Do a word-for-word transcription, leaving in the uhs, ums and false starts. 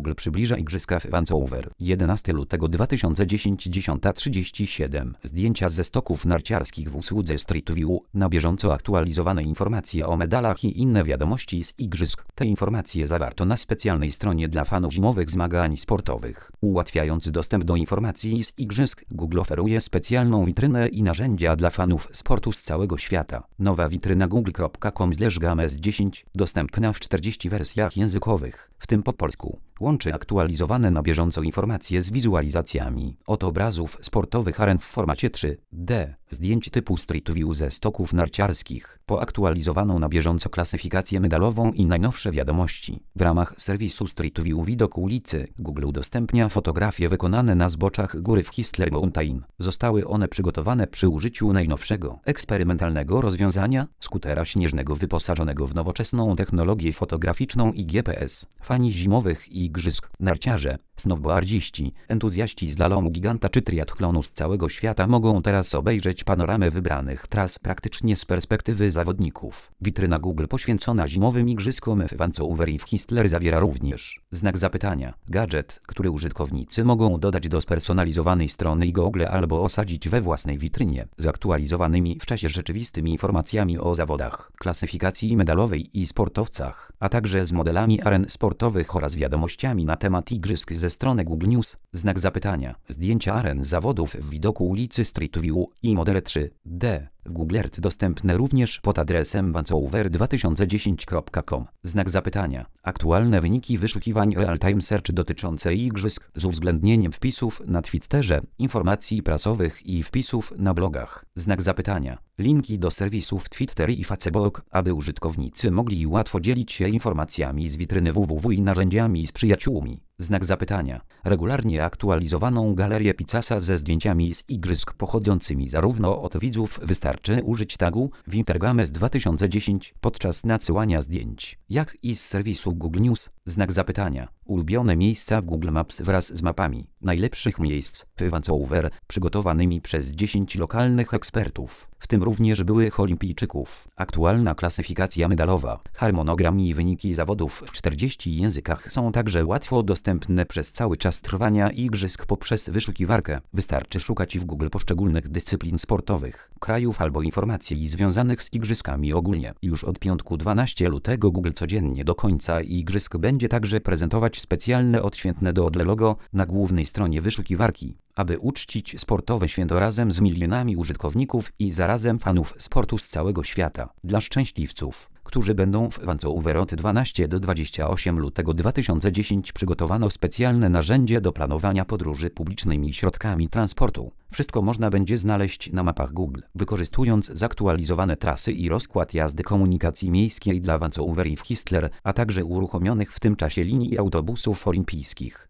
Google przybliża igrzyska w Vancouver. jedenastego lutego dwa tysiące dziesiątego, dziesiąta trzydzieści siedem. Zdjęcia ze stoków narciarskich w usłudze Street View. Na bieżąco aktualizowane informacje o medalach i inne wiadomości z igrzysk. Te informacje zawarto na specjalnej stronie dla fanów zimowych zmagań sportowych. Ułatwiając dostęp do informacji z igrzysk, Google oferuje specjalną witrynę i narzędzia dla fanów sportu z całego świata. Nowa witryna google kropka com slash games dziesięć, dostępna w czterdziestu wersjach językowych, w tym po polsku. Łączy aktualizowane na bieżąco informacje z wizualizacjami od obrazów sportowych aren w formacie trzy D, zdjęć typu Street View ze stoków narciarskich, po aktualizowaną na bieżąco klasyfikację medalową i najnowsze wiadomości. W ramach serwisu Street View Widok ulicy, Google udostępnia fotografie wykonane na zboczach góry w Whistler Mountain. Zostały one przygotowane przy użyciu najnowszego, eksperymentalnego rozwiązania, skutera śnieżnego wyposażonego w nowoczesną technologię fotograficzną i G P S. Fani zimowych igrzysk, narciarze, snowboardziści, entuzjaści slalomu giganta czy triathlonu z całego świata mogą teraz obejrzeć panoramę wybranych tras praktycznie z perspektywy zawodników. Witryna Google poświęcona zimowym igrzyskom w Vancouver i w Whistler zawiera również znak zapytania, gadżet, który użytkownicy mogą dodać do spersonalizowanej strony i Google albo osadzić we własnej witrynie z aktualizowanymi w czasie rzeczywistym informacjami o zawodach, klasyfikacji medalowej i sportowcach, a także z modelami aren sportowych oraz wiadomościami na temat igrzysk ze strony Google News. Znak zapytania, zdjęcia aren zawodów w widoku ulicy Street View i modele trzy D. W Google Earth dostępne również pod adresem vancouver dwa tysiące dziesięć kropka com. Znak zapytania. Aktualne wyniki wyszukiwań Real-Time Search dotyczące igrzysk z uwzględnieniem wpisów na Twitterze, informacji prasowych i wpisów na blogach. Znak zapytania. Linki do serwisów Twitter i Facebook, aby użytkownicy mogli łatwo dzielić się informacjami z witryny www i narzędziami z przyjaciółmi. Znak zapytania. Regularnie aktualizowaną galerię Picasso ze zdjęciami z igrzysk pochodzącymi zarówno od widzów. Wystarczy użyć tagu Wintergames dwa tysiące dziesięć podczas nadsyłania zdjęć, jak i z serwisu Google News. Znak zapytania. Ulubione miejsca w Google Maps wraz z mapami najlepszych miejsc w Vancouver, przygotowanymi przez dziesięciu lokalnych ekspertów, w tym również byłych olimpijczyków. Aktualna klasyfikacja medalowa, harmonogram i wyniki zawodów w czterdziestu językach są także łatwo dostępne przez cały czas trwania igrzysk poprzez wyszukiwarkę. Wystarczy szukać w Google poszczególnych dyscyplin sportowych, krajów albo informacji związanych z igrzyskami ogólnie. Już od piątku dwunastego lutego Google codziennie do końca igrzysk będzie także prezentować specjalne odświętne do logo na głównej stronie wyszukiwarki, aby uczcić sportowe święto razem z milionami użytkowników i zarazem fanów sportu z całego świata. Dla szczęśliwców, którzy będą w Vancouver od dwunastego do dwudziestego ósmego lutego dwa tysiące dziesiątego, przygotowano specjalne narzędzie do planowania podróży publicznymi środkami transportu. Wszystko można będzie znaleźć na mapach Google, wykorzystując zaktualizowane trasy i rozkład jazdy komunikacji miejskiej dla Vancouver i w Whistler, a także uruchomionych w tym czasie linii autobusów olimpijskich.